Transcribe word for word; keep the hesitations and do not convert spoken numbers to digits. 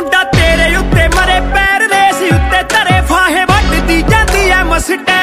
ਮੁੰਡਾ ਤੇਰੇ ਉੱਤੇ ਮਰੇ ਪੈਰ ਰੇਸ ਉੱਤੇ ਧਰੇ ਫਾਹੇ ਵੱਢਦੀ ਜਾਂਦੀ ਐ ਮਸਟੈਕ